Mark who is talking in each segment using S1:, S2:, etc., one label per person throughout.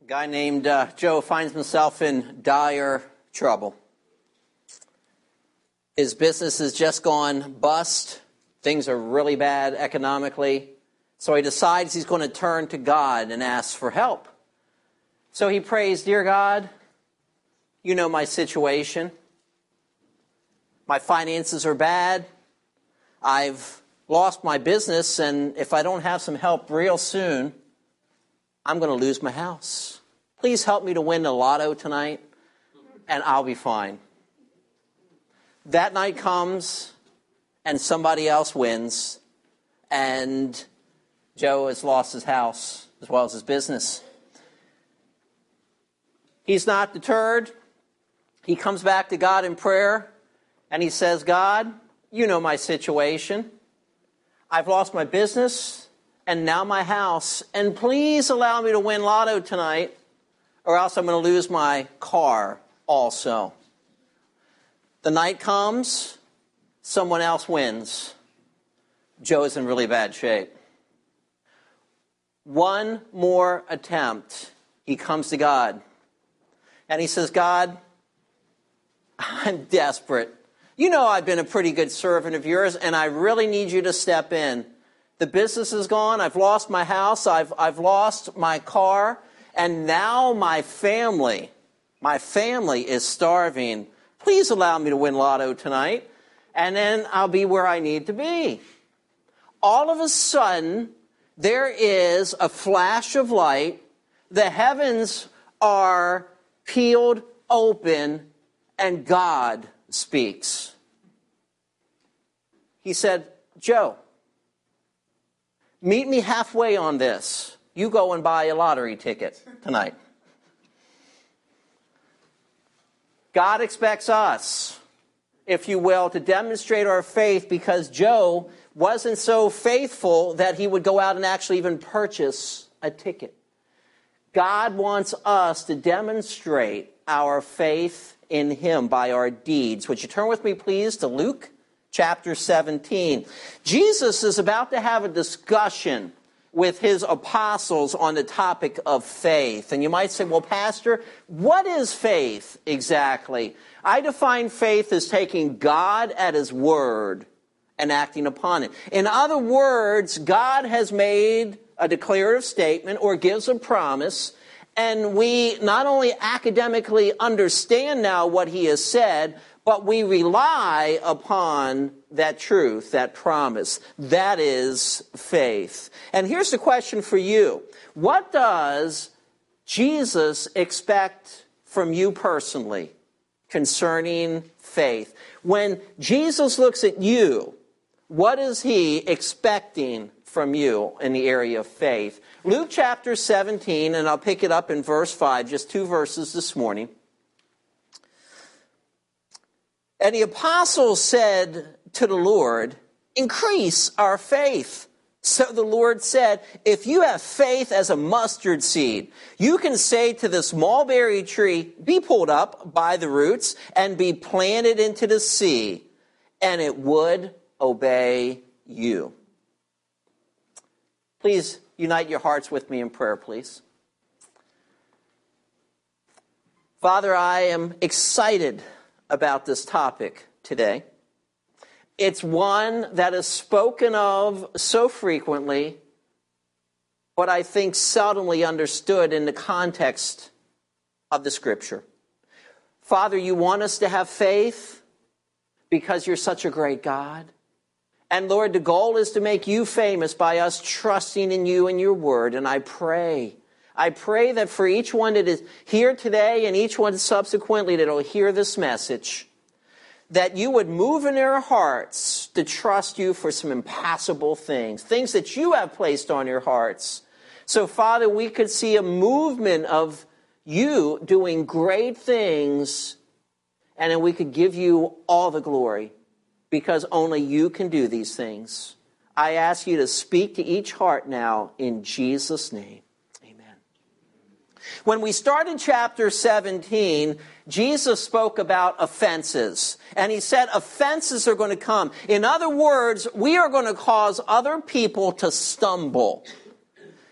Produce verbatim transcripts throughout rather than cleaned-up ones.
S1: A guy named uh, Joe finds himself in dire trouble. His business has just gone bust. Things are really bad economically. So he decides he's going to turn to God and ask for help. So he prays, "Dear God, you know my situation. My finances are bad. I've lost my business, and if I don't have some help real soon, I'm going to lose my house. Please help me to win the lotto tonight, and I'll be fine." That night comes, and somebody else wins, and Joe has lost his house as well as his business. He's not deterred. He comes back to God in prayer, and he says, "God, you know my situation. I've lost my business and now my house, and please allow me to win lotto tonight, or else I'm going to lose my car also." The night comes, someone else wins. Joe's in really bad shape. One more attempt, he comes to God, and he says, "God, I'm desperate. You know I've been a pretty good servant of yours, and I really need you to step in. The business is gone. I've lost my house. I've, I've lost my car. And now my family, my family is starving. Please allow me to win lotto tonight, and then I'll be where I need to be." All of a sudden, there is a flash of light. The heavens are peeled open, and God speaks. He said, "Joe, meet me halfway on this. You go and buy a lottery ticket tonight." God expects us, if you will, to demonstrate our faith, because Joe wasn't so faithful that he would go out and actually even purchase a ticket. God wants us to demonstrate our faith in him by our deeds. Would you turn with me, please, to Luke chapter seventeen. Jesus is about to have a discussion with his apostles on the topic of faith. And you might say, "Well, Pastor, what is faith exactly?" I define faith as taking God at his word and acting upon it. In other words, God has made a declarative statement or gives a promise, and we not only academically understand now what he has said, but we rely upon that truth, that promise. That is faith. And here's the question for you. What does Jesus expect from you personally concerning faith? When Jesus looks at you, what is he expecting from you in the area of faith? Luke chapter seventeen, and I'll pick it up in verse five, just two verses this morning. "And the apostles said to the Lord, 'Increase our faith.' So the Lord said, 'If you have faith as a mustard seed, you can say to this mulberry tree, be pulled up by the roots and be planted into the sea, and it would obey you.'" Please unite your hearts with me in prayer, please. Father, I am excited about this topic today. It's one that is spoken of so frequently, but I think seldomly understood in the context of the Scripture. Father, you want us to have faith because you're such a great God. And Lord, the goal is to make you famous by us trusting in you and your word. And I pray, I pray that for each one that is here today and each one subsequently that will hear this message, that you would move in their hearts to trust you for some impossible things, things that you have placed on your hearts. So, Father, we could see a movement of you doing great things, and then we could give you all the glory, because only you can do these things. I ask you to speak to each heart now in Jesus' name. Amen. When we started chapter seventeen, Jesus spoke about offenses. And he said offenses are going to come. In other words, we are going to cause other people to stumble.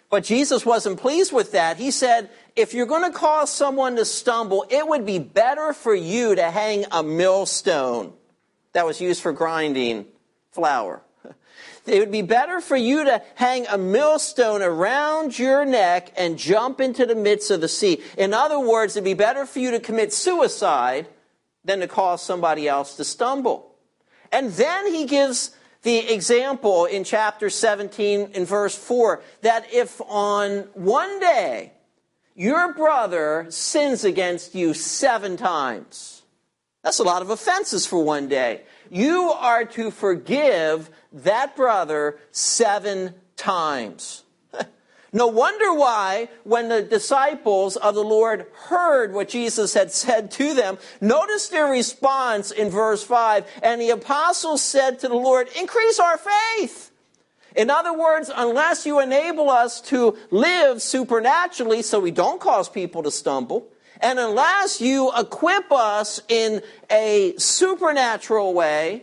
S1: But Jesus wasn't pleased with that. He said, if you're going to cause someone to stumble, it would be better for you to hang a millstone that was used for grinding flour. It would be better for you to hang a millstone around your neck and jump into the midst of the sea. In other words, it'd be better for you to commit suicide than to cause somebody else to stumble. And then he gives the example in chapter seventeen in verse four that if on one day your brother sins against you seven times, that's a lot of offenses for one day. You are to forgive that brother seven times. No wonder why, when the disciples of the Lord heard what Jesus had said to them, notice their response in verse five. And the apostles said to the Lord, increase our faith. In other words, unless you enable us to live supernaturally so we don't cause people to stumble, and unless you equip us in a supernatural way,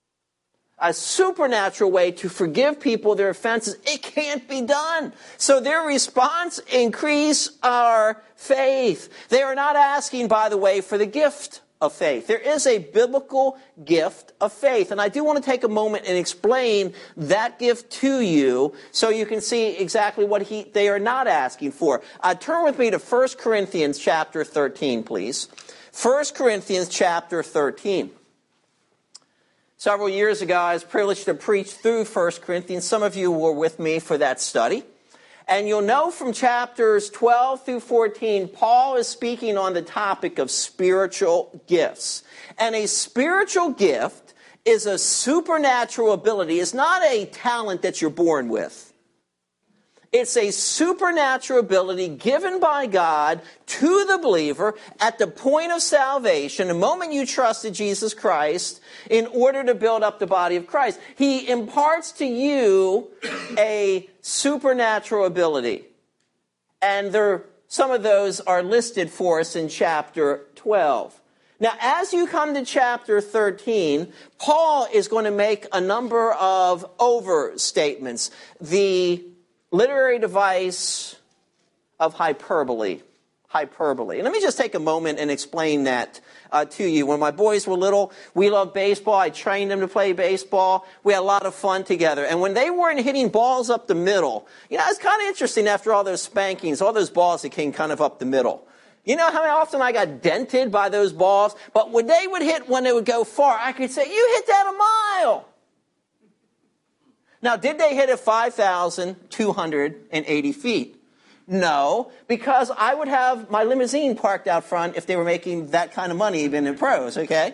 S1: a supernatural way to forgive people their offenses, it can't be done. So their response, increase our faith. They are not asking, by the way, for the gift of faith. There is a biblical gift of faith. And I do want to take a moment and explain that gift to you so you can see exactly what he, they are not asking for. Uh, turn with me to First Corinthians chapter thirteen, please. First Corinthians chapter thirteen. Several years ago, I was privileged to preach through First Corinthians. Some of you were with me for that study. And you'll know from chapters twelve through fourteen, Paul is speaking on the topic of spiritual gifts. And a spiritual gift is a supernatural ability. It's not a talent that you're born with. It's a supernatural ability given by God to the believer at the point of salvation, the moment you trusted Jesus Christ, in order to build up the body of Christ. He imparts to you a supernatural ability. And there, some of those are listed for us in chapter twelve. Now, as you come to chapter thirteen, Paul is going to make a number of overstatements. The literary device of hyperbole. Hyperbole. And let me just take a moment and explain that uh, to you. When my boys were little, we loved baseball. I trained them to play baseball. We had a lot of fun together. And when they weren't hitting balls up the middle, you know, it's kind of interesting after all those spankings, all those balls that came kind of up the middle. You know how often I got dented by those balls? But when they would hit, when they would go far, I could say, you hit that a mile. Now, did they hit it five thousand two hundred eighty feet? No, because I would have my limousine parked out front if they were making that kind of money even in pros, okay?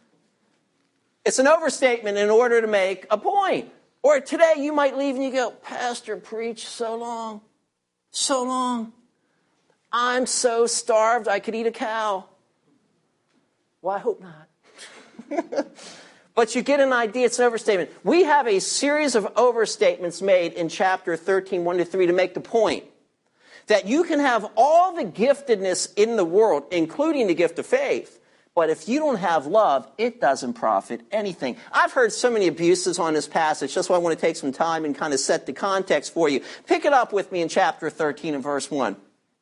S1: It's an overstatement in order to make a point. Or today you might leave and you go, Pastor, preach so long, so long. I'm so starved I could eat a cow. Well, I hope not. But you get an idea, it's an overstatement. We have a series of overstatements made in chapter thirteen, one to three, to make the point that you can have all the giftedness in the world, including the gift of faith, but if you don't have love, it doesn't profit anything. I've heard so many abuses on this passage, that's why I want to take some time and kind of set the context for you. Pick it up with me in chapter thirteen and verse one.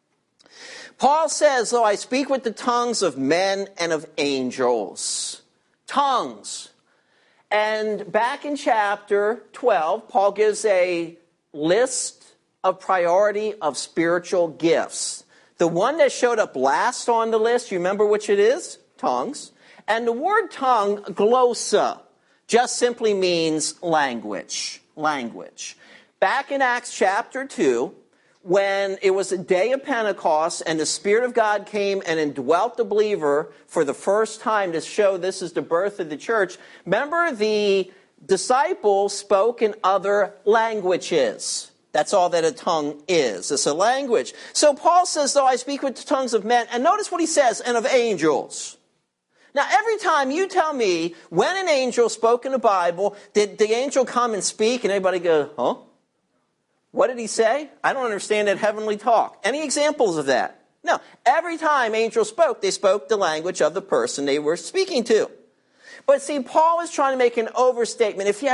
S1: Paul says, though I speak with the tongues of men and of angels. Tongues. And back in chapter twelve, Paul gives a list of priority of spiritual gifts. The one that showed up last on the list, you remember which it is? Tongues. And the word tongue, glossa, just simply means language. Language. Back in Acts chapter two, when it was a day of Pentecost and the Spirit of God came and indwelt the believer for the first time to show this is the birth of the church, remember the disciples spoke in other languages. That's all that a tongue is. It's a language. So Paul says, though I speak with the tongues of men, and notice what he says, and of angels. Now, every time you tell me when an angel spoke in the Bible, did the angel come and speak, and everybody go, huh? What did he say? I don't understand that heavenly talk. Any examples of that? No. Every time angels spoke, they spoke the language of the person they were speaking to. But see, Paul is trying to make an overstatement. If you had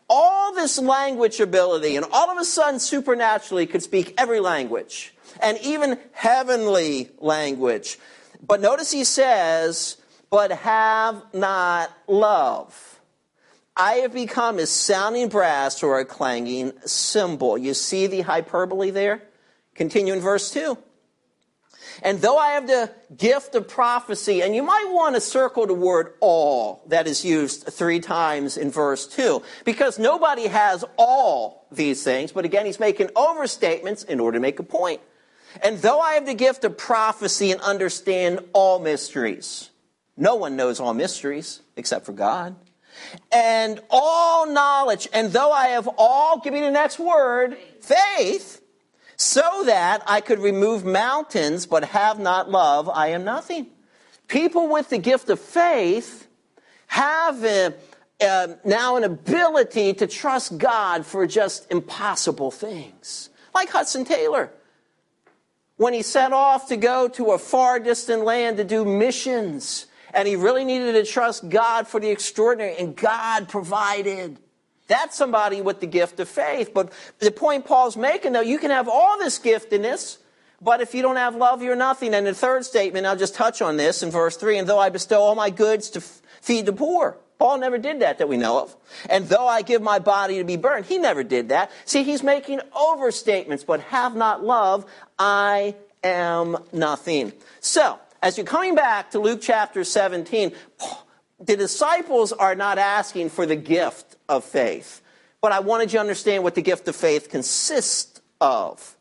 S1: all this language ability, and all of a sudden, supernaturally, could speak every language, and even heavenly language. But notice he says, but have not love. I have become as sounding brass or a clanging cymbal. You see the hyperbole there? Continue in verse two. And though I have the gift of prophecy, and you might want to circle the word all that is used three times in verse two, because nobody has all these things, but again, he's making overstatements in order to make a point. And though I have the gift of prophecy and understand all mysteries, no one knows all mysteries except for God. And all knowledge, and though I have all, give me the next word, faith, so that I could remove mountains, but have not love, I am nothing. People with the gift of faith have a, uh, now an ability to trust God for just impossible things. Like Hudson Taylor, when he set off to go to a far distant land to do missions, and he really needed to trust God for the extraordinary, and God provided. That's somebody with the gift of faith. But the point Paul's making, though, you can have all this giftedness, but if you don't have love, you're nothing. And the third statement, I'll just touch on this in verse three, and though I bestow all my goods to f- feed the poor. Paul never did that that we know of. And though I give my body to be burned, he never did that. See, he's making overstatements, but have not love, I am nothing. So, as you're coming back to Luke chapter seventeen, the disciples are not asking for the gift of faith. But I wanted you to understand what the gift of faith consists of.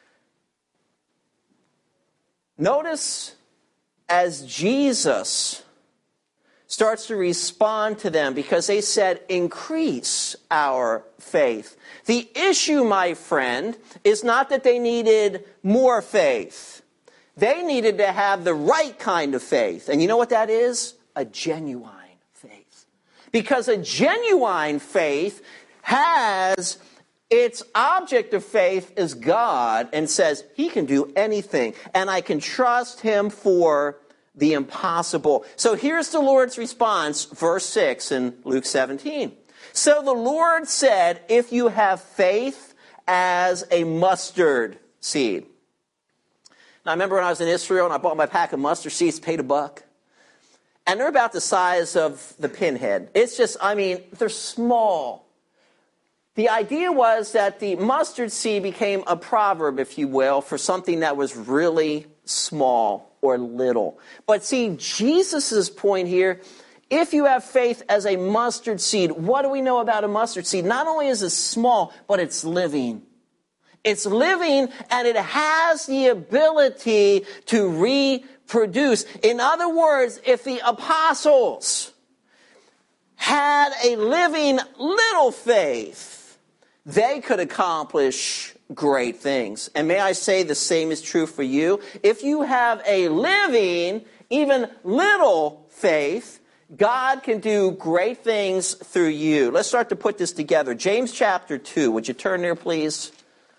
S1: Notice as Jesus starts to respond to them, because they said, increase our faith. The issue, my friend, is not that they needed more faith. They needed to have the right kind of faith. And you know what that is? A genuine faith. Because a genuine faith has its object of faith is God, and says he can do anything. And I can trust him for the impossible. So here's the Lord's response, verse six in Luke seventeen. So the Lord said, if you have faith as a mustard seed. Now, I remember when I was in Israel and I bought my pack of mustard seeds, paid a buck. And they're about the size of the pinhead. It's just, I mean, they're small. The idea was that the mustard seed became a proverb, if you will, for something that was really small or little. But see, Jesus' point here, if you have faith as a mustard seed, what do we know about a mustard seed? Not only is it small, but it's living. It's living, and it has the ability to reproduce. In other words, if the apostles had a living little faith, they could accomplish great things. And may I say the same is true for you. If you have a living, even little faith, God can do great things through you. Let's start to put this together. James chapter two. Would you turn there, please?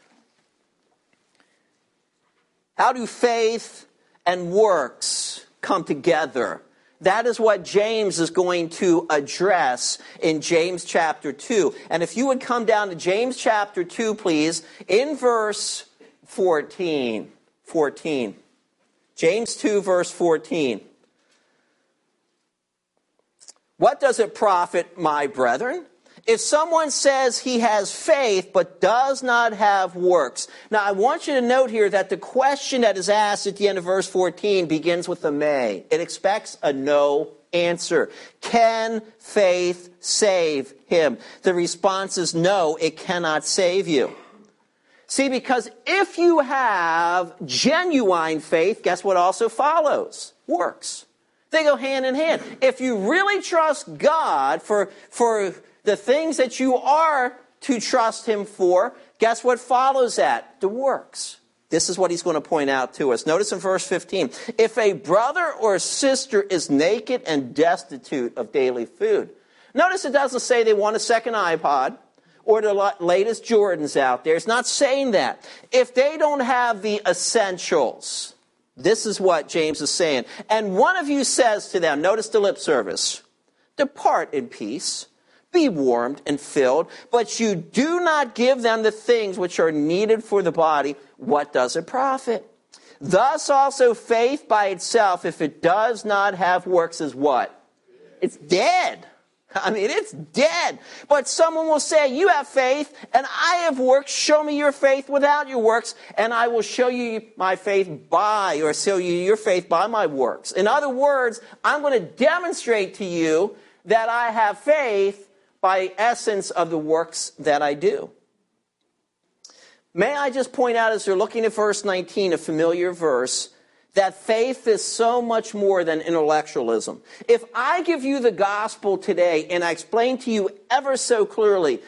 S1: How do faith and works come together? That is what James is going to address in James chapter two. And if you would come down to James chapter two, please, in verse fourteen. fourteen. James two, verse fourteen. What does it profit, my brethren, if someone says he has faith but does not have works? Now, I want you to note here that the question that is asked at the end of verse fourteen begins with a may. It expects a no answer. Can faith save him? The response is no, it cannot save you. See, because if you have genuine faith, guess what also follows? Works. They go hand in hand. If you really trust God for, for the things that you are to trust him for, guess what follows that? The works. This is what he's going to point out to us. Notice in verse fifteen. If a brother or sister is naked and destitute of daily food. Notice it doesn't say they want a second iPod or the latest Jordans out there. It's not saying that. If they don't have the essentials, this is what James is saying. And one of you says to them, notice the lip service, depart in peace. be warmed and filled, but you do not give them the things which are needed for the body, what does it profit? Thus also faith by itself, if it does not have works, is what? It's dead. I mean, it's dead. But someone will say, you have faith and I have works. Show me your faith without your works, and I will show you my faith by, or show you your faith by my works. In other words, I'm going to demonstrate to you that I have faith by essence of the works that I do. May I just point out, as you're looking at verse nineteen, a familiar verse, that faith is so much more than intellectualism. If I give you the gospel today and I explain to you ever so clearly,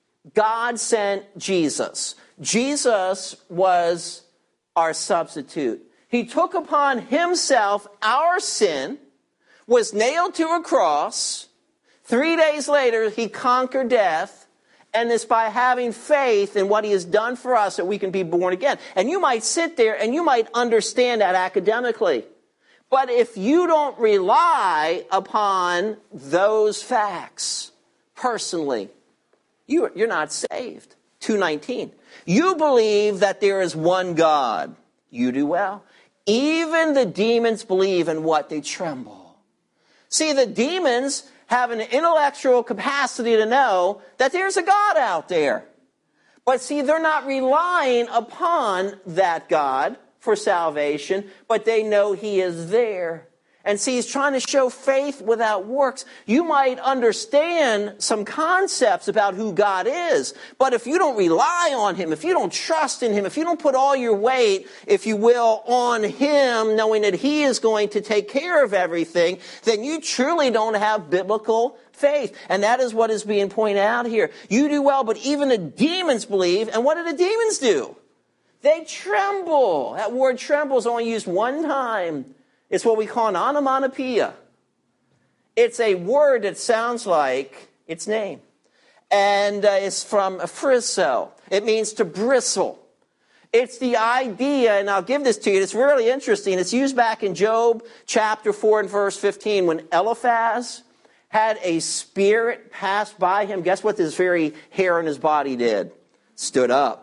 S1: God sent Jesus. Jesus was our substitute. He took upon himself our sin, was nailed to a cross. Three days later, he conquered death. And it's by having faith in what he has done for us that we can be born again. And you might sit there and you might understand that academically. But if you don't rely upon those facts personally, you, you're not saved. two nineteen. You believe that there is one God. You do well. Even the demons believe in what? They tremble. See, the demons have an intellectual capacity to know that there's a God out there. But see, they're not relying upon that God for salvation, but they know he is there. And see, he's trying to show faith without works. You might understand some concepts about who God is, but if you don't rely on him, if you don't trust in him, if you don't put all your weight, if you will, on him, knowing that he is going to take care of everything, then you truly don't have biblical faith. And that is what is being pointed out here. You do well, but even the demons believe. And what do the demons do? They tremble. That word tremble is only used one time. It's what we call an onomatopoeia. It's a word that sounds like its name. And uh, it's from friso. It means to bristle. It's the idea, and I'll give this to you, it's really interesting. It's used back in Job chapter four and verse fifteen when Eliphaz had a spirit pass by him. Guess what this very hair on his body did? Stood up.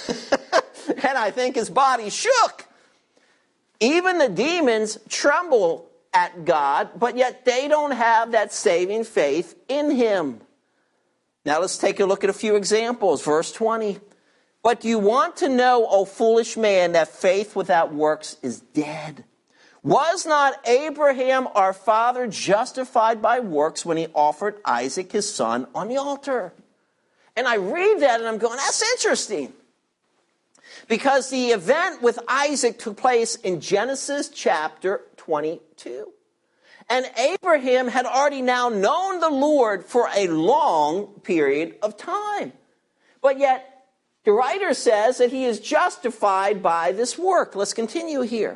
S1: And I think his body shook. Even the demons tremble at God, but yet they don't have that saving faith in him. Now let's take a look at a few examples. Verse twenty. But do you want to know, O foolish man, that faith without works is dead? Was not Abraham our father justified by works when he offered Isaac his son on the altar? And I read that and I'm going, that's interesting. Because the event with Isaac took place in Genesis chapter twenty-two. And Abraham had already now known the Lord for a long period of time. But yet, the writer says that he is justified by this work. Let's continue here.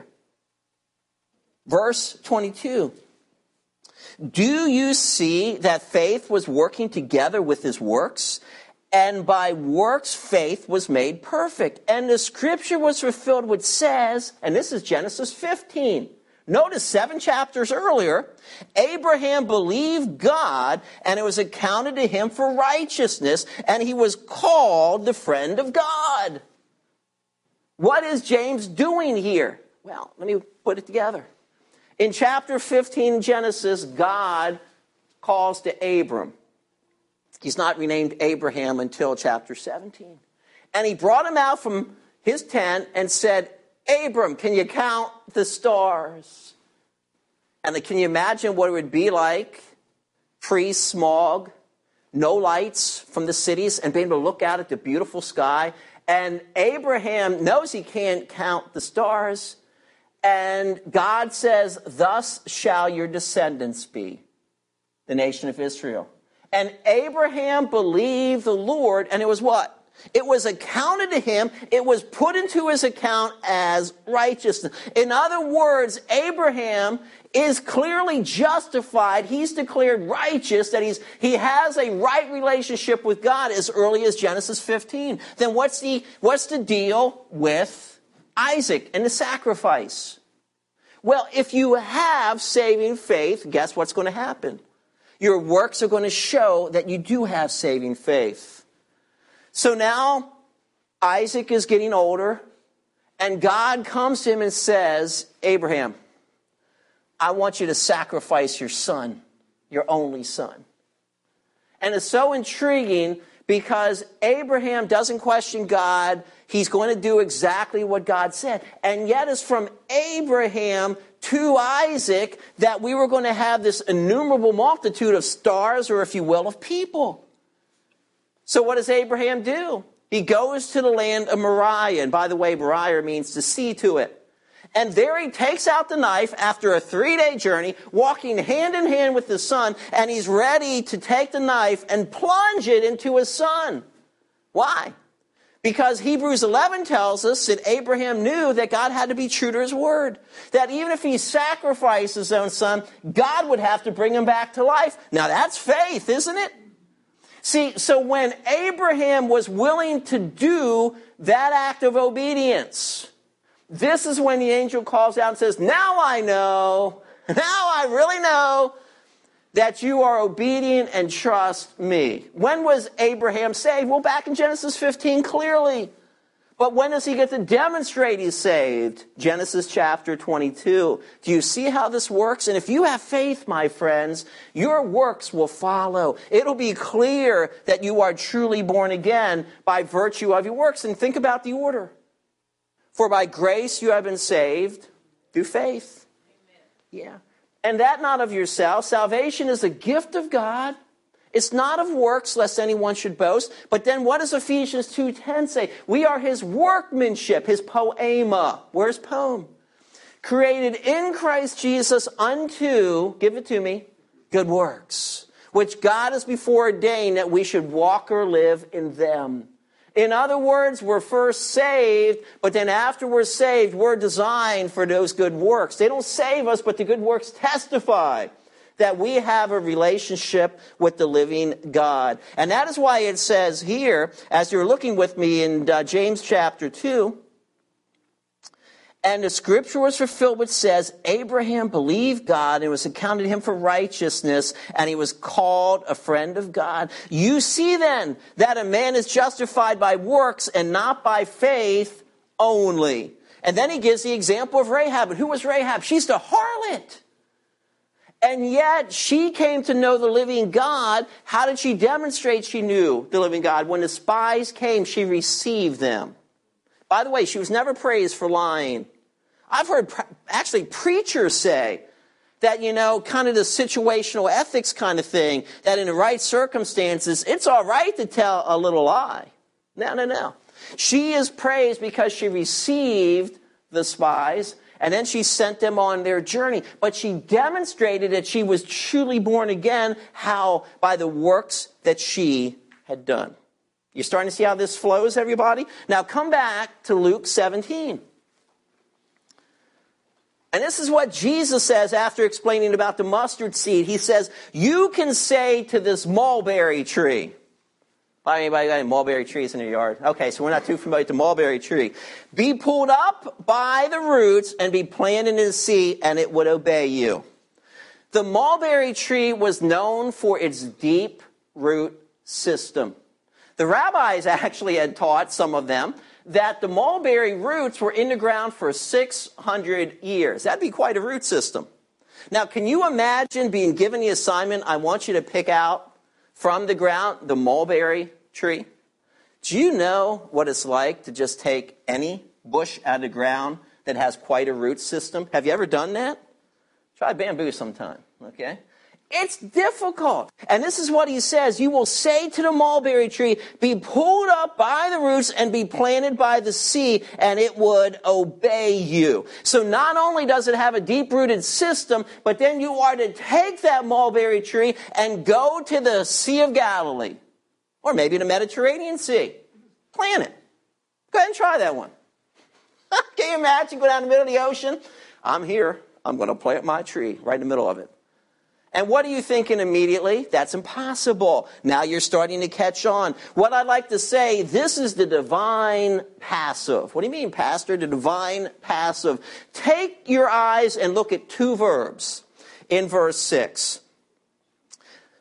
S1: Verse twenty-two. Do you see that faith was working together with his works? And by works, faith was made perfect. And the scripture was fulfilled, which says, and this is Genesis fifteen. Notice seven chapters earlier, Abraham believed God, and it was accounted to him for righteousness, and he was called the friend of God. What is James doing here? Well, let me put it together. In chapter fifteen in Genesis, God calls to Abram. He's not renamed Abraham until chapter seventeen. And he brought him out from his tent and said, Abram, can you count the stars? And can you imagine what it would be like? Pre-smog, no lights from the cities, and being able to look out at the beautiful sky. And Abraham knows he can't count the stars. And God says, thus shall your descendants be, the nation of Israel. And Abraham believed the Lord, and it was what? It was accounted to him, it was put into his account as righteousness. In other words, Abraham is clearly justified. He's declared righteous, that he's he has a right relationship with God as early as Genesis fifteen. Then what's the what's the deal with Isaac and the sacrifice? Well, if you have saving faith, guess what's going to happen? Your works are going to show that you do have saving faith. So now Isaac is getting older, and God comes to him and says, Abraham, I want you to sacrifice your son, your only son. And it's so intriguing because Abraham doesn't question God. He's going to do exactly what God said. And yet it's from Abraham to Isaac that we were going to have this innumerable multitude of stars, or if you will, of people. So what does Abraham do? He goes to the land of Moriah. And by the way, Moriah means to see to it. And there he takes out the knife after a three-day journey, walking hand in hand with his son, and he's ready to take the knife and plunge it into his son. Why? Because Hebrews eleven tells us that Abraham knew that God had to be true to his word. That even if he sacrificed his own son, God would have to bring him back to life. Now that's faith, isn't it? See, so when Abraham was willing to do that act of obedience, this is when the angel calls out and says, now I know, now I really know that you are obedient and trust me. When was Abraham saved? Well, back in Genesis fifteen, clearly. But when does he get to demonstrate he's saved? Genesis chapter twenty-two. Do you see how this works? And if you have faith, my friends, your works will follow. It'll be clear that you are truly born again by virtue of your works. And think about the order. For by grace you have been saved through faith. Amen. Yeah. And that not of yourself. Salvation is a gift of God. It's not of works, lest anyone should boast. But then what does Ephesians two ten say? We are his workmanship, his poema. Where's poem? Created in Christ Jesus unto, give it to me, good works, which God has before ordained that we should walk or live in them. In other words, we're first saved, but then after we're saved, we're designed for those good works. They don't save us, but the good works testify that we have a relationship with the living God. And that is why it says here, as you're looking with me in uh, James chapter two, and the scripture was fulfilled which says, Abraham believed God and it was accounted to him for righteousness, and he was called a friend of God. You see then that a man is justified by works and not by faith only. And then he gives the example of Rahab. And who was Rahab? She's the harlot. And yet she came to know the living God. How did she demonstrate she knew the living God? When the spies came, she received them. By the way, she was never praised for lying. I've heard actually preachers say that, you know, kind of the situational ethics kind of thing, that in the right circumstances, it's all right to tell a little lie. No, no, no. She is praised because she received the spies, and then she sent them on their journey. But she demonstrated that she was truly born again. How? By the works that she had done. You're starting to see how this flows, everybody? Now come back to Luke seventeen. And this is what Jesus says after explaining about the mustard seed. He says, you can say to this mulberry tree. By anybody got any mulberry trees in their yard? Okay, so we're not too familiar with the mulberry tree. Be pulled up by the roots and be planted in the sea, and it would obey you. The mulberry tree was known for its deep root system. The rabbis actually had taught, some of them, that the mulberry roots were in the ground for six hundred years. That'd be quite a root system. Now, can you imagine being given the assignment, I want you to pick out from the ground the mulberry tree? Do you know what it's like to just take any bush out of the ground that has quite a root system? Have you ever done that? Try bamboo sometime, okay? It's difficult. And this is what he says. You will say to the mulberry tree, be pulled up by the roots and be planted by the sea, and it would obey you. So not only does it have a deep-rooted system, but then you are to take that mulberry tree and go to the Sea of Galilee, or maybe the Mediterranean Sea. Plant it. Go ahead and try that one. Can you imagine going down in the middle of the ocean? I'm here. I'm going to plant my tree right in the middle of it. And what are you thinking immediately? That's impossible. Now you're starting to catch on. What I'd like to say, this is the divine passive. What do you mean, Pastor? The divine passive. Take your eyes and look at two verbs in verse six.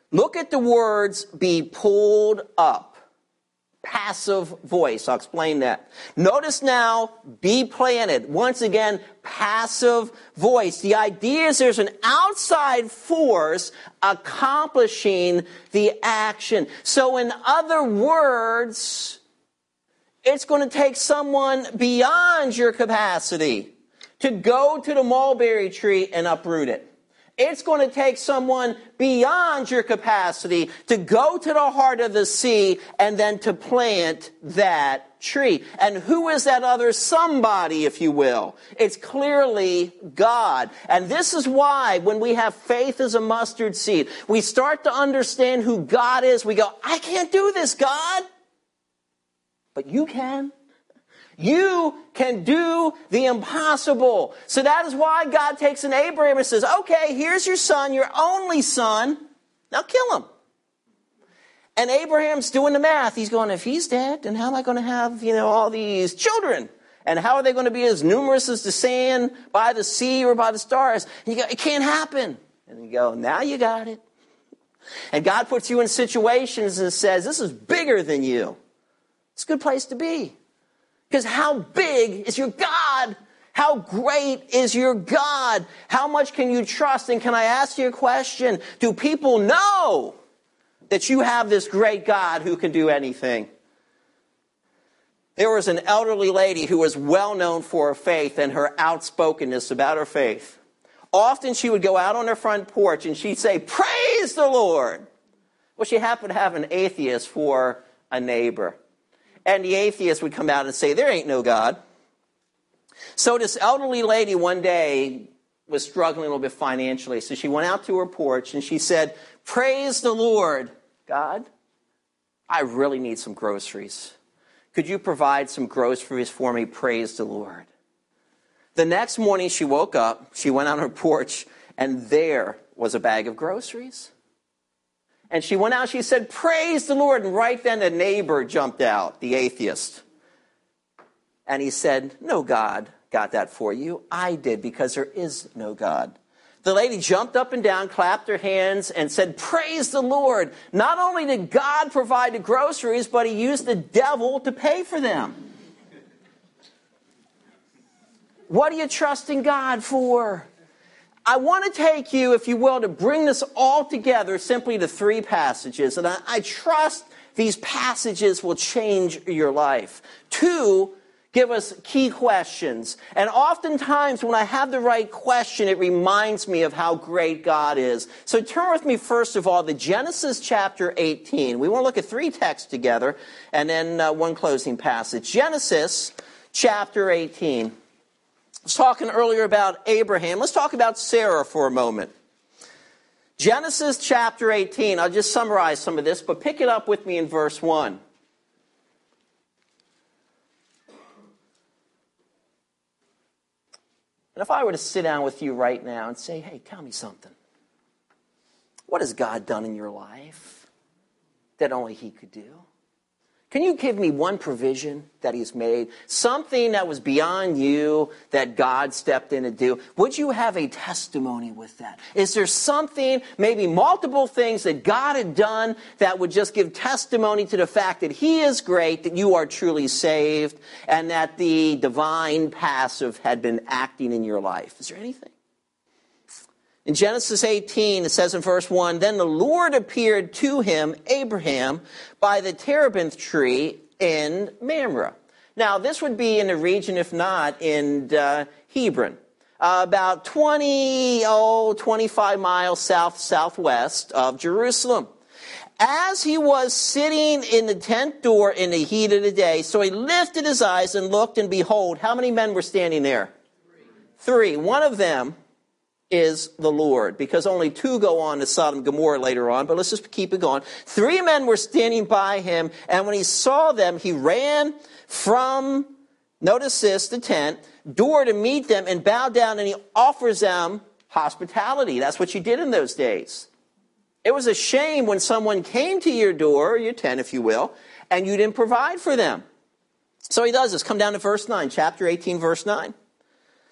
S1: Look at the words, be pulled up. Passive voice. I'll explain that. Notice now, be planted. Once again, passive voice. The idea is there's an outside force accomplishing the action. So in other words, it's going to take someone beyond your capacity to go to the mulberry tree and uproot it. It's going to take someone beyond your capacity to go to the heart of the sea and then to plant that tree. And who is that other somebody, if you will? It's clearly God. And this is why when we have faith as a mustard seed, we start to understand who God is. We go, I can't do this, God. But you can. You can do the impossible. So that is why God takes an Abraham and says, okay, here's your son, your only son. Now kill him. And Abraham's doing the math. He's going, if he's dead, then how am I going to have, you know, all these children? And how are they going to be as numerous as the sand by the sea or by the stars? And you go, it can't happen. And you go, now you got it. And God puts you in situations and says, this is bigger than you. It's a good place to be. Because how big is your God? How great is your God? How much can you trust? And can I ask you a question? Do people know that you have this great God who can do anything? There was an elderly lady who was well known for her faith and her outspokenness about her faith. Often she would go out on her front porch and she'd say, praise the Lord. Well, she happened to have an atheist for a neighbor. And the atheist would come out and say, there ain't no God. So this elderly lady one day was struggling a little bit financially. So she went out to her porch and she said, praise the Lord. God, I really need some groceries. Could you provide some groceries for me? Praise the Lord. The next morning she woke up, she went on her porch, and there was a bag of groceries. And she went out, she said, praise the Lord. And right then the neighbor jumped out, the atheist. And he said, no God got that for you. I did, because there is no God. The lady jumped up and down, clapped her hands, and said, praise the Lord. Not only did God provide the groceries, but he used the devil to pay for them. What are you trusting God for? I want to take you, if you will, to bring this all together simply to three passages. And I, I trust these passages will change your life. Two, give us key questions. And oftentimes when I have the right question, it reminds me of how great God is. So turn with me, first of all, to Genesis chapter eighteen. We want to look at three texts together and then uh, one closing passage. Genesis chapter eighteen. I was talking earlier about Abraham. Let's talk about Sarah for a moment. Genesis chapter eighteen. I'll just summarize some of this, but pick it up with me in verse one. And if I were to sit down with you right now and say, hey, tell me something. What has God done in your life that only he could do? Can you give me one provision that he's made? Something that was beyond you that God stepped in to do? Would you have a testimony with that? Is there something, maybe multiple things that God had done that would just give testimony to the fact that he is great, that you are truly saved, and that the divine passive had been acting in your life? Is there anything? In Genesis eighteen, it says in verse one, then the Lord appeared to him, Abraham, by the terebinth tree in Mamre. Now, this would be in the region, if not in uh, Hebron, uh, about twenty, oh, twenty-five miles south, southwest of Jerusalem. As he was sitting in the tent door in the heat of the day, so he lifted his eyes and looked, and behold, how many men were standing there? Three. Three. One of them is the Lord, because only two go on to Sodom and Gomorrah later on, but let's just keep it going. Three men were standing by him, and when he saw them, he ran from, notice this, the tent door to meet them and bowed down, and he offers them hospitality. That's what you did in those days. It was a shame when someone came to your door, or your tent, if you will, and you didn't provide for them. So he does this. Come down to verse nine, chapter eighteen, verse nine.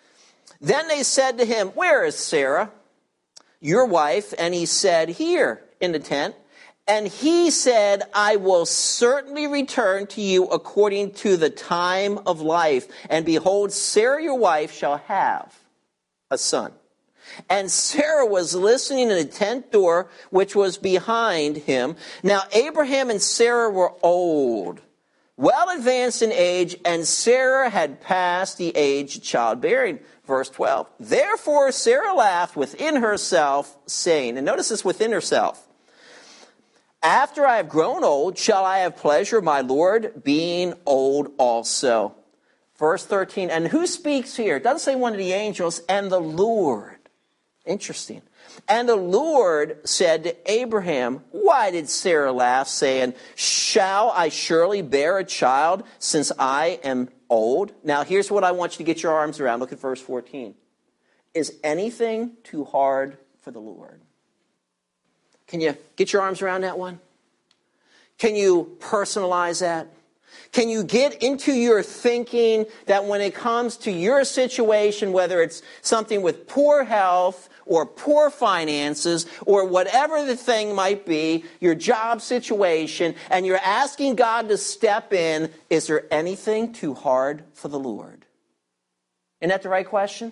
S1: Then they said to him, where is Sarah, your wife? And he said, here in the tent. And he said, I will certainly return to you according to the time of life. And behold, Sarah your wife shall have a son. And Sarah was listening in the tent door, which was behind him. Now Abraham and Sarah were old, well advanced in age, and Sarah had passed the age of childbearing. Verse twelve. Therefore Sarah laughed within herself, saying, and notice this, within herself, after I have grown old, shall I have pleasure, my Lord, being old also? Verse thirteen, and who speaks here? It doesn't say one of the angels, and the Lord. Interesting. And the Lord said to Abraham, why did Sarah laugh, saying, shall I surely bear a child since I am old? Now here's what I want you to get your arms around. Look at verse fourteen. Is anything too hard for the Lord? Can you get your arms around that one? Can you personalize that? Can you get into your thinking that when it comes to your situation, whether it's something with poor health or poor finances or whatever the thing might be, your job situation, and you're asking God to step in, is there anything too hard for the Lord? Isn't that the right question?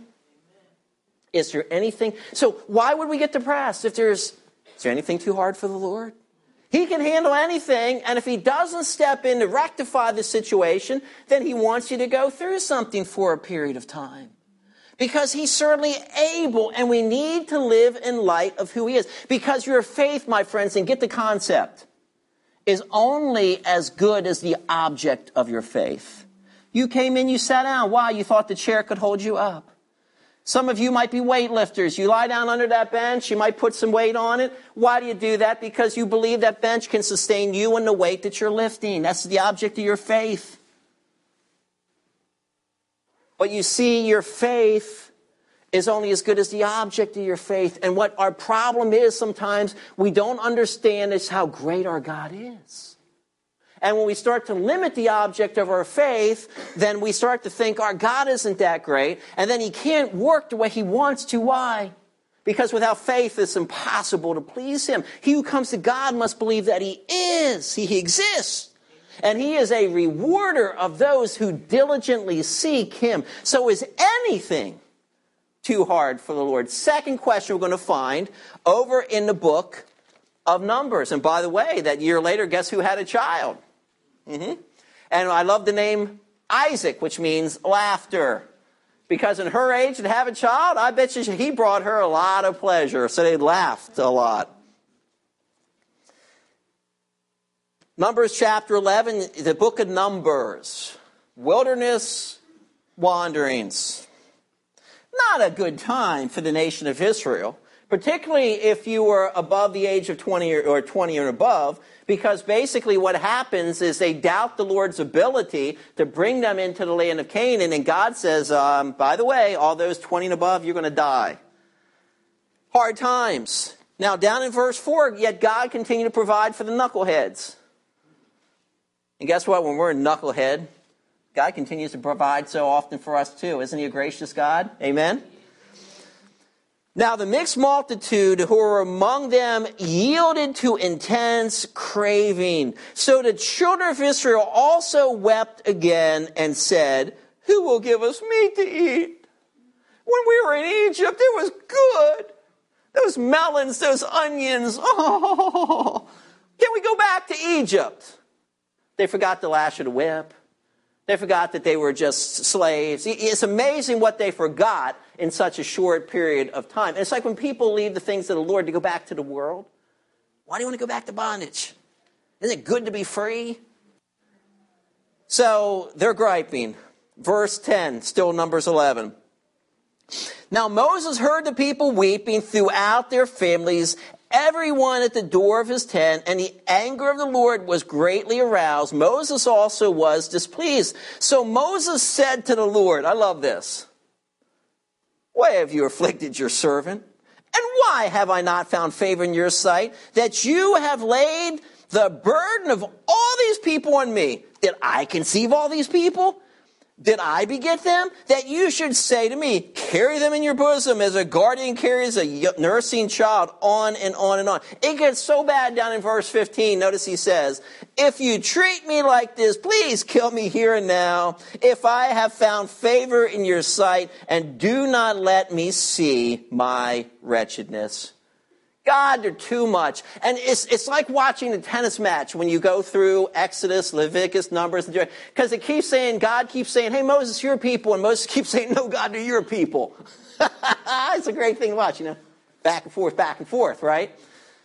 S1: Is there anything? So why would we get depressed if there's Is there anything too hard for the Lord? He can handle anything, and if he doesn't step in to rectify the situation, then he wants you to go through something for a period of time. Because he's certainly able, and we need to live in light of who he is. Because your faith, my friends, and get the concept, is only as good as the object of your faith. You came in, you sat down. Why? You thought the chair could hold you up. Some of you might be weightlifters. You lie down under that bench. You might put some weight on it. Why do you do that? Because you believe that bench can sustain you and the weight that you're lifting. That's the object of your faith. But you see, your faith is only as good as the object of your faith. And what our problem is sometimes, we don't understand is how great our God is. And when we start to limit the object of our faith, then we start to think our God isn't that great. And then he can't work the way he wants to. Why? Because without faith, it's impossible to please him. He who comes to God must believe that he is. He, he exists. And he is a rewarder of those who diligently seek him. So is anything too hard for the Lord? Second question we're going to find over in the book of Numbers. And by the way, that year later, guess who had a child? Mm-hmm. And I love the name Isaac, which means laughter. Because in her age to have a child, I bet you he brought her a lot of pleasure. So they laughed a lot. Numbers chapter eleven, the book of Numbers. Wilderness wanderings. Not a good time for the nation of Israel. Particularly if you were above the age of twenty or twenty and above, because basically what happens is they doubt the Lord's ability to bring them into the land of Canaan, and God says, um, by the way, all those twenty and above, you're going to die. Hard times. Now down in verse four, yet God continued to provide for the knuckleheads. And guess what? When we're a knucklehead, God continues to provide so often for us too. Isn't he a gracious God? Amen? Now the mixed multitude who were among them yielded to intense craving. So the children of Israel also wept again and said, who will give us meat to eat? When we were in Egypt, it was good. Those melons, those onions. Oh, can we go back to Egypt? They forgot the lash of the whip. They forgot that they were just slaves. It's amazing what they forgot in such a short period of time. And it's like when people leave the things of the Lord to go back to the world. Why do you want to go back to bondage? Isn't it good to be free? So they're griping. Verse ten, still Numbers eleven. Now Moses heard the people weeping throughout their families, everyone at the door of his tent, and the anger of the Lord was greatly aroused. Moses also was displeased. So Moses said to the Lord, I love this, why have you afflicted your servant? And why have I not found favor in your sight, that you have laid the burden of all these people on me? Did I conceive all these people? Did I beget them? That you should say to me, carry them in your bosom as a guardian carries a nursing child, on and on and on. It gets so bad down in verse fifteen. Notice he says, if you treat me like this, please kill me here and now. If I have found favor in your sight, and do not let me see my wretchedness. God, they're too much. And it's it's like watching a tennis match when you go through Exodus, Leviticus, Numbers, because it keeps saying, God keeps saying, hey, Moses, your people. And Moses keeps saying, no, God, they're your people. It's a great thing to watch, you know. Back and forth, back and forth, right?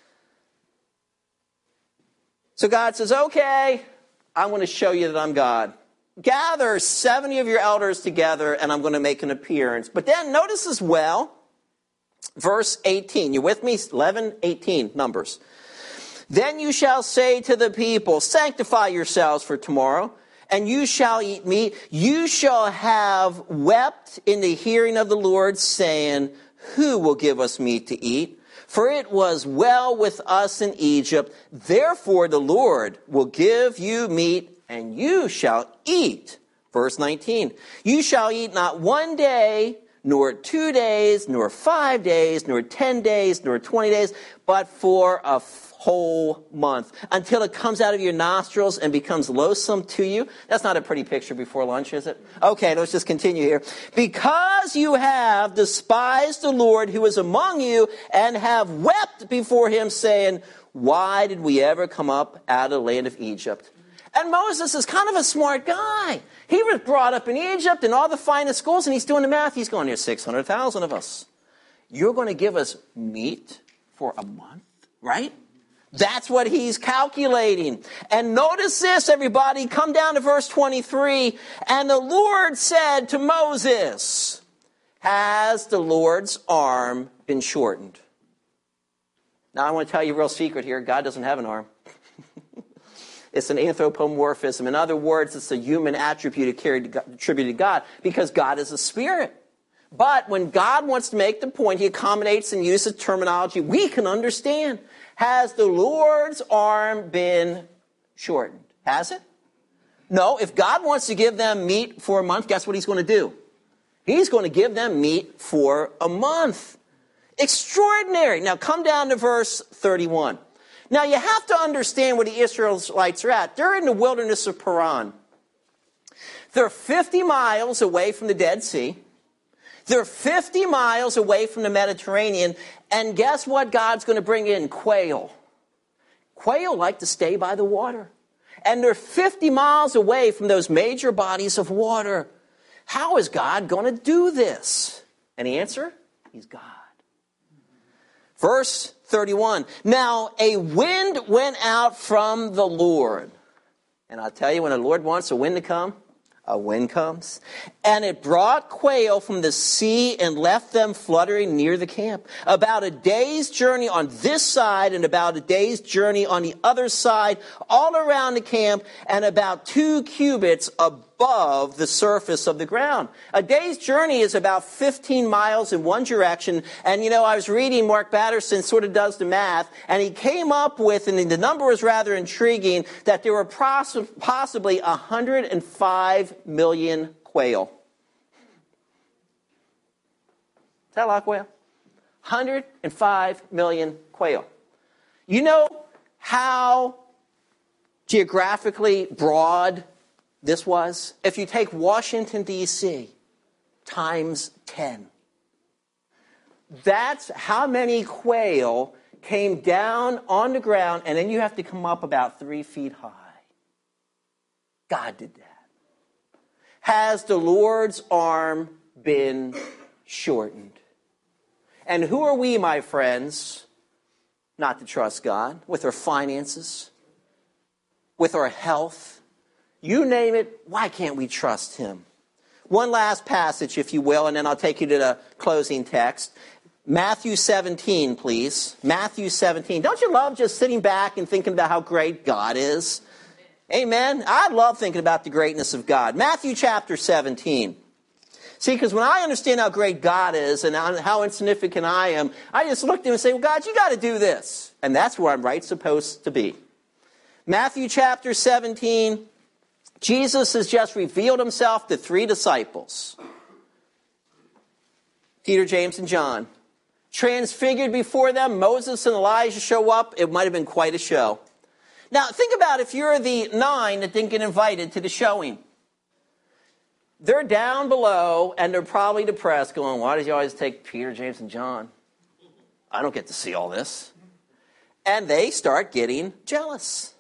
S1: So God says, okay, I want to show you that I'm God. Gather seventy of your elders together, and I'm going to make an appearance. But then notice as well, verse eighteen, you with me? eleven, eighteen, Numbers. Then you shall say to the people, sanctify yourselves for tomorrow, and you shall eat meat. You shall have wept in the hearing of the Lord, saying, who will give us meat to eat? For it was well with us in Egypt. Therefore the Lord will give you meat, and you shall eat. Verse nineteen, you shall eat not one day, nor two days, nor five days, nor ten days, nor twenty days, but for a whole month, until it comes out of your nostrils and becomes loathsome to you. That's not a pretty picture before lunch, is it? Okay, let's just continue here. Because you have despised the Lord who is among you, and have wept before him, saying, why did we ever come up out of the land of Egypt? And Moses is kind of a smart guy. He was brought up in Egypt in all the finest schools, and he's doing the math. He's going, there's six hundred thousand of us. You're going to give us meat for a month, right? That's what he's calculating. And notice this, everybody. Come down to verse twenty-three. And the Lord said to Moses, has the Lord's arm been shortened? Now, I want to tell you a real secret here. God doesn't have an arm. It's an anthropomorphism. In other words, it's a human attribute attributed to God, because God is a spirit. But when God wants to make the point, he accommodates and uses terminology we can understand. Has the Lord's arm been shortened? Has it? No. If God wants to give them meat for a month, guess what he's going to do? He's going to give them meat for a month. Extraordinary. Now come down to verse thirty-one. Now, you have to understand where the Israelites are at. They're in the wilderness of Paran. They're fifty miles away from the Dead Sea. They're fifty miles away from the Mediterranean. And guess what God's going to bring in? Quail. Quail like to stay by the water. And they're fifty miles away from those major bodies of water. How is God going to do this? And the answer? He's God. Verse thirty-one. Now a wind went out from the Lord. And I'll tell you, when the Lord wants a wind to come, a wind comes. And it brought quail from the sea and left them fluttering near the camp. About a day's journey on this side and about a day's journey on the other side, all around the camp, and about two cubits above the surface of the ground. A day's journey is about fifteen miles in one direction. And, you know, I was reading Mark Batterson sort of does the math, and he came up with, and the number was rather intriguing, that there were poss- possibly one hundred five million quail. Is that a lot of quail? one hundred five million quail. You know how geographically broad this was? If you take Washington, D C times ten. That's how many quail came down on the ground, and then you have to come up about three feet high. God did that. Has the Lord's arm been shortened? And who are we, my friends, not to trust God with our finances, with our health? You name it, why can't we trust him? One last passage, if you will, and then I'll take you to the closing text. Matthew seventeen, please. Matthew seventeen. Don't you love just sitting back and thinking about how great God is? Amen. I love thinking about the greatness of God. Matthew chapter seventeen. See, because when I understand how great God is and how insignificant I am, I just look at him and say, well, God, you got to do this. And that's where I'm right supposed to be. Matthew chapter seventeen, Jesus has just revealed himself to three disciples. Peter, James, and John. Transfigured before them, Moses and Elijah show up. It might have been quite a show. Now, think about if you're the nine that didn't get invited to the showing. They're down below, and they're probably depressed, going, why did you always take Peter, James, and John? I don't get to see all this. And they start getting jealous.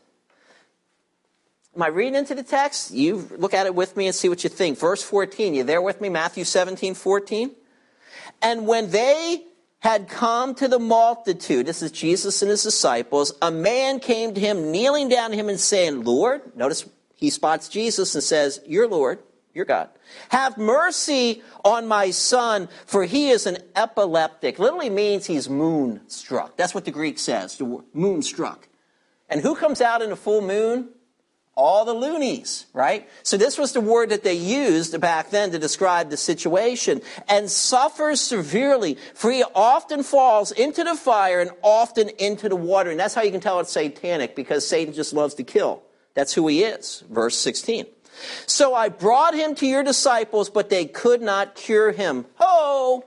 S1: Am I reading into the text? You look at it with me and see what you think. Verse fourteen, you there with me? Matthew seventeen, fourteen. And when they had come to the multitude, this is Jesus and his disciples, a man came to him, kneeling down to him and saying, Lord, notice he spots Jesus and says, you're Lord, you're God. Have mercy on my son, for he is an epileptic. Literally means he's moonstruck. That's what the Greek says, the word moonstruck. And who comes out in a full moon? All the loonies, right? So this was the word that they used back then to describe the situation. And suffers severely, for he often falls into the fire and often into the water. And that's how you can tell it's satanic, because Satan just loves to kill. That's who he is. Verse sixteen. So I brought him to your disciples, but they could not cure him. Ho!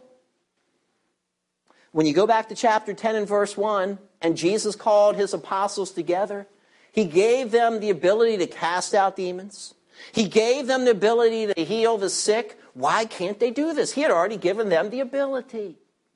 S1: When you go back to chapter ten and verse one, and Jesus called his apostles together, he gave them the ability to cast out demons. He gave them the ability to heal the sick. Why can't they do this? He had already given them the ability.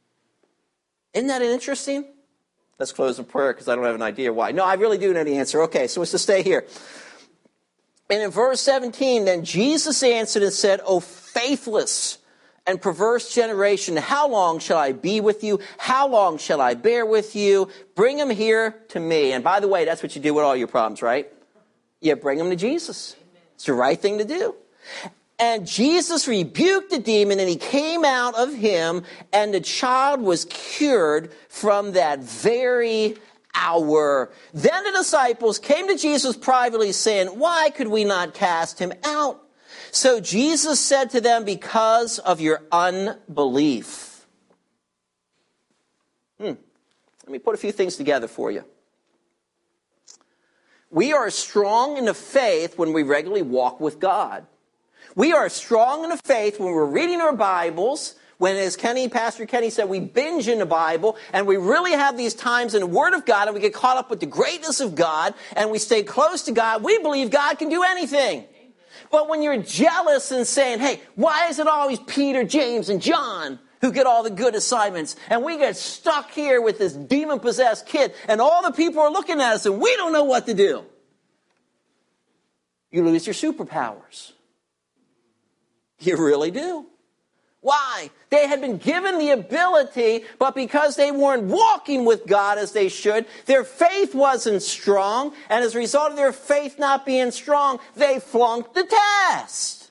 S1: Isn't that interesting? Let's close in prayer because I don't have an idea why. No, I really do know the answer. Okay, so let's just stay here. And in verse seventeen, then Jesus answered and said, O faithless and perverse generation, how long shall I be with you? How long shall I bear with you? Bring him here to me. And by the way, that's what you do with all your problems, right? You bring them to Jesus. It's the right thing to do. And Jesus rebuked the demon, and he came out of him, and the child was cured from that very hour. Then the disciples came to Jesus privately, saying, why could we not cast him out? So Jesus said to them, because of your unbelief. Hmm. Let me put a few things together for you. We are strong in the faith when we regularly walk with God. We are strong in the faith when we're reading our Bibles, when, as Kenny, Pastor Kenny said, we binge in the Bible, and we really have these times in the Word of God, and we get caught up with the greatness of God, and we stay close to God. We believe God can do anything. But when you're jealous and saying, hey, why is it always Peter, James, and John who get all the good assignments? And we get stuck here with this demon-possessed kid, and all the people are looking at us, and we don't know what to do. You lose your superpowers. You really do. Why? They had been given the ability, but because they weren't walking with God as they should, their faith wasn't strong, and as a result of their faith not being strong, they flunked the test.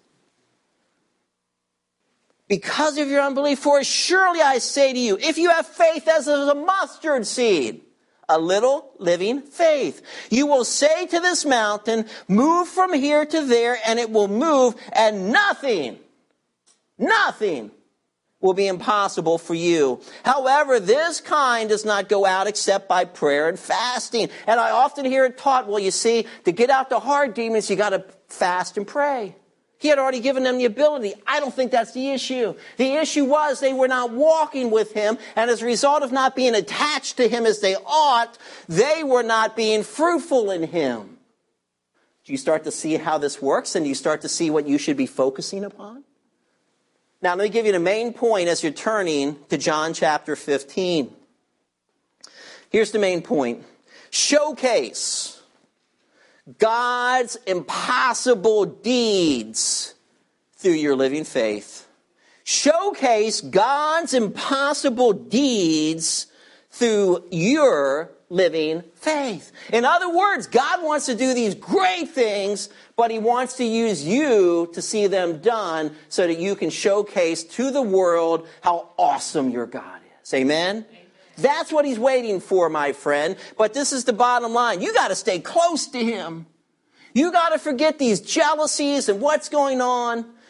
S1: Because of your unbelief, for surely I say to you, if you have faith as of a mustard seed, a little living faith, you will say to this mountain, move from here to there, and it will move, and nothing Nothing will be impossible for you. However, this kind does not go out except by prayer and fasting. And I often hear it taught, well, you see, to get out the hard demons, you got to fast and pray. He had already given them the ability. I don't think that's the issue. The issue was they were not walking with him, and as a result of not being attached to him as they ought, they were not being fruitful in him. Do you start to see how this works, and do you start to see what you should be focusing upon? Now, let me give you the main point as you're turning to John chapter fifteen. Here's the main point. Showcase God's impossible deeds through your living faith. Showcase God's impossible deeds through your living faith. In other words, God wants to do these great things, but he wants to use you to see them done so that you can showcase to the world how awesome your God is. Amen? Amen. That's what he's waiting for, my friend. But this is the bottom line. You got to stay close to him. You got to forget these jealousies and what's going on.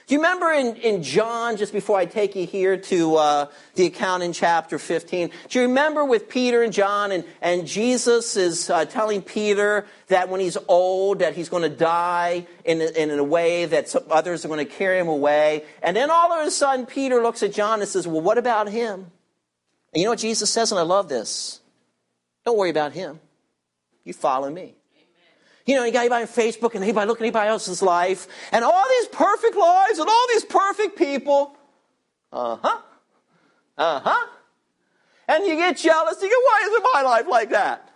S1: Do you remember in, in John, just before I take you here to uh, the account in chapter fifteen, do you remember with Peter and John, and, and Jesus is uh, telling Peter that when he's old, that he's going to die in, in, in a way that some others are going to carry him away. And then all of a sudden, Peter looks at John and says, well, what about him? And you know what Jesus says, and I love this. Don't worry about him. You follow me. You know, you got anybody on Facebook and anybody look at anybody else's life and all these perfect lives and all these perfect people. Uh-huh. Uh-huh. And you get jealous. You go, why isn't my life like that?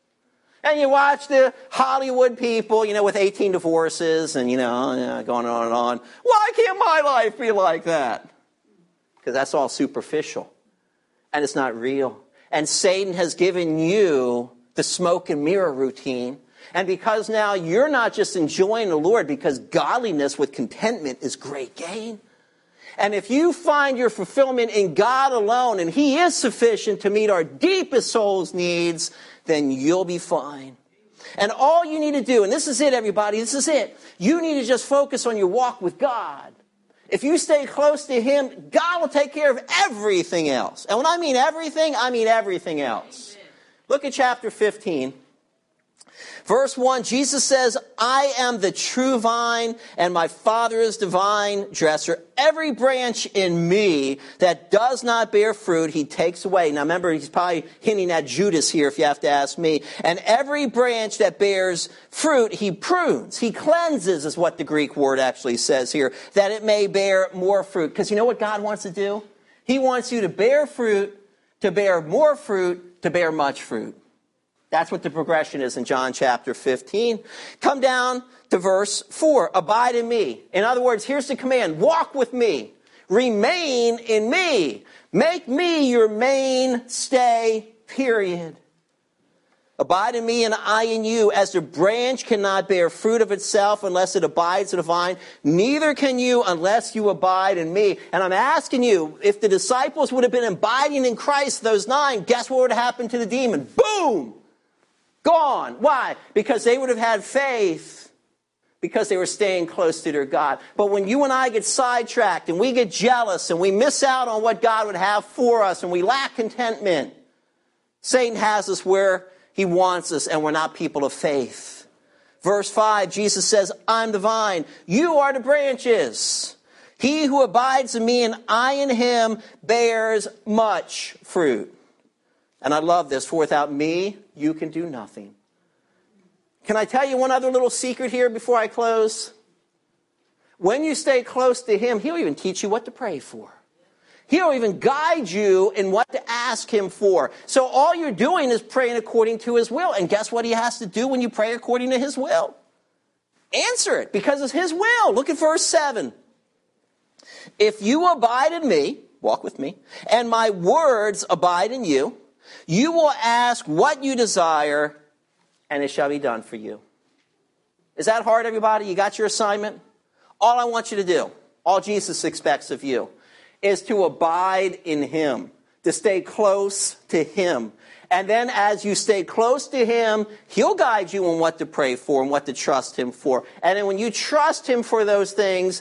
S1: And you watch the Hollywood people, you know, with eighteen divorces and, you know, yeah, going on and on. Why can't my life be like that? Because that's all superficial. And it's not real. And Satan has given you the smoke and mirror routine. And because now you're not just enjoying the Lord, because godliness with contentment is great gain. And if you find your fulfillment in God alone, and He is sufficient to meet our deepest soul's needs, then you'll be fine. And all you need to do, and this is it, everybody, this is it. You need to just focus on your walk with God. If you stay close to Him, God will take care of everything else. And when I mean everything, I mean everything else. Look at chapter fifteen. Verse one, Jesus says, I am the true vine, and my Father is the vine dresser. Every branch in me that does not bear fruit, He takes away. Now remember, He's probably hinting at Judas here, if you have to ask me. And every branch that bears fruit, He prunes. He cleanses, is what the Greek word actually says here, that it may bear more fruit. Because you know what God wants to do? He wants you to bear fruit, to bear more fruit, to bear much fruit. That's what the progression is in John chapter fifteen. Come down to verse four. Abide in me. In other words, here's the command. Walk with me. Remain in me. Make me your mainstay, period. Abide in me and I in you. As the branch cannot bear fruit of itself unless it abides in the vine, neither can you unless you abide in me. And I'm asking you, if the disciples would have been abiding in Christ, those nine, guess what would have happened to the demon? Boom! Gone. Why? Because they would have had faith. Because they were staying close to their God. But when you and I get sidetracked and we get jealous and we miss out on what God would have for us and we lack contentment, Satan has us where he wants us and we're not people of faith. Verse five, Jesus says, I'm the vine. You are the branches. He who abides in me and I in him bears much fruit. And I love this. For without me, you can do nothing. Can I tell you one other little secret here before I close? When you stay close to Him, He'll even teach you what to pray for. He'll even guide you in what to ask Him for. So all you're doing is praying according to His will. And guess what He has to do when you pray according to His will? Answer it, because it's His will. Look at verse seven. If you abide in me, walk with me, and my words abide in you, you will ask what you desire, and it shall be done for you. Is that hard, everybody? You got your assignment? All I want you to do, all Jesus expects of you, is to abide in Him, to stay close to Him. And then as you stay close to Him, He'll guide you on what to pray for and what to trust Him for. And then when you trust Him for those things,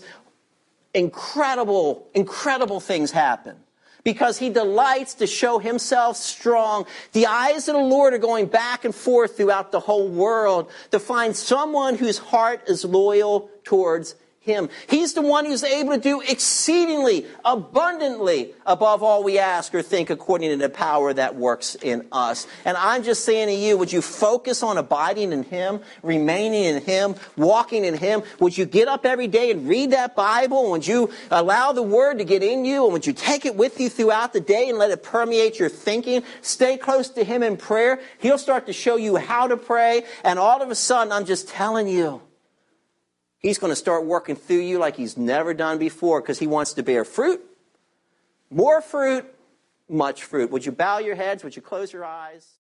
S1: incredible, incredible things happen. Because He delights to show Himself strong. The eyes of the Lord are going back and forth throughout the whole world to find someone whose heart is loyal towards Him. He's the one who's able to do exceedingly, abundantly, above all we ask or think, according to the power that works in us. And I'm just saying to you, would you focus on abiding in Him, remaining in Him, walking in Him? Would you get up every day and read that Bible? And would you allow the Word to get in you? And would you take it with you throughout the day and let it permeate your thinking? Stay close to Him in prayer. He'll start to show you how to pray. And all of a sudden, I'm just telling you, He's going to start working through you like He's never done before, because He wants to bear fruit, more fruit, much fruit. Would you bow your heads? Would you close your eyes?